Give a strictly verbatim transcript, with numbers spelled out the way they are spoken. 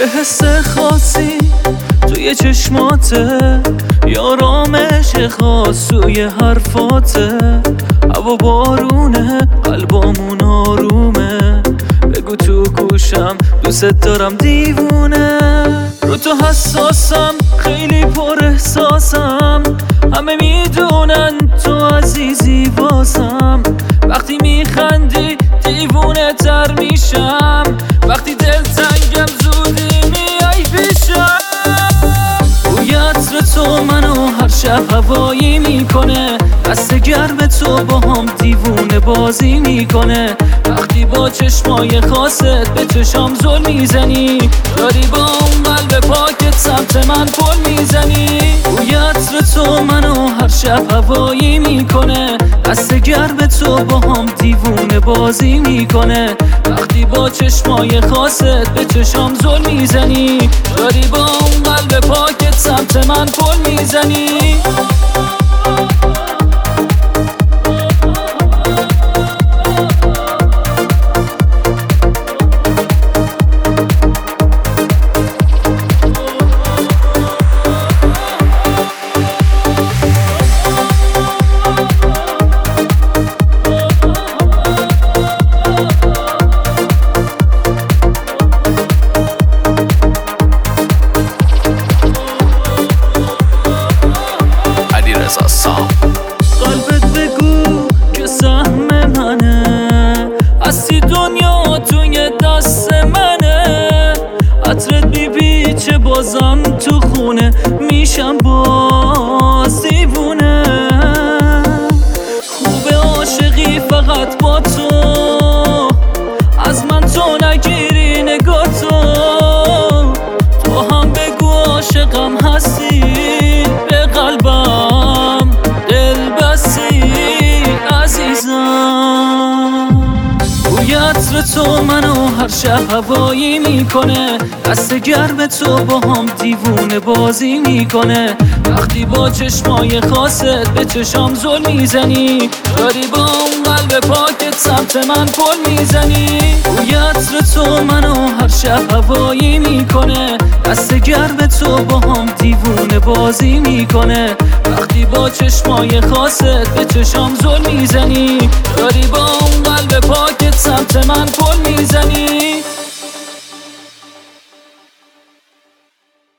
یه حس خاصی توی چشماته، یارامش خاص توی حرفاته. هوا بارونه، قلبامون آرومه، بگو تو گوشم دوست دارم دیوونه. رو تو حساسم، خیلی پر احساسم، همه میدونن تو عزیزی واسم. وقتی میخندی دیوونه تر میشم، وقتی دلتنگم زودی میای پیشم. بوی عطر تو منو هر شب هوایی میکنه، دست گرم تو با هم دیوونه بازی میکنه. وقتی با چشمای خاصت به چشام زل میزنی، داری با اون قلب پاکت سمت من پل میزنی. بوی عطر تو منو هر شب هوایی میکنه، دست گرم تو با هم دیوونه بازی میکنه. وقتی با چشمای خاصت به چشام زل میزنی، داری با اون قلب پاکت سمت من پل میزنی. قلبت بگو که سهم منه، هستی دنیا توی دست منه. عطرت بی چه بازم تو خونه میشم باز دیوونه. خوبه عاشقی فقط با تو، از من تو نگیری نگاه تو. تو هم بگو عاشقم هستی، به قلبم دل بستی عزیزم. بوی عطر تو منو هر شب هوایی میکنه، دست گرم تو با هم دیوونه بازی میکنه. وقتی با چشمای خاصت به چشام زل میزنی، داری با اون قلب پاکت سمت من پل میزنی. بوی عطر تو منو هر شب هوایی میکنه، دست گرم تو با هم دیوونه بازی میکنه. وقتی با چشمای خاصت به چشام زل میزنی، داری با اون قلب پاکت سمت من پل میزنی.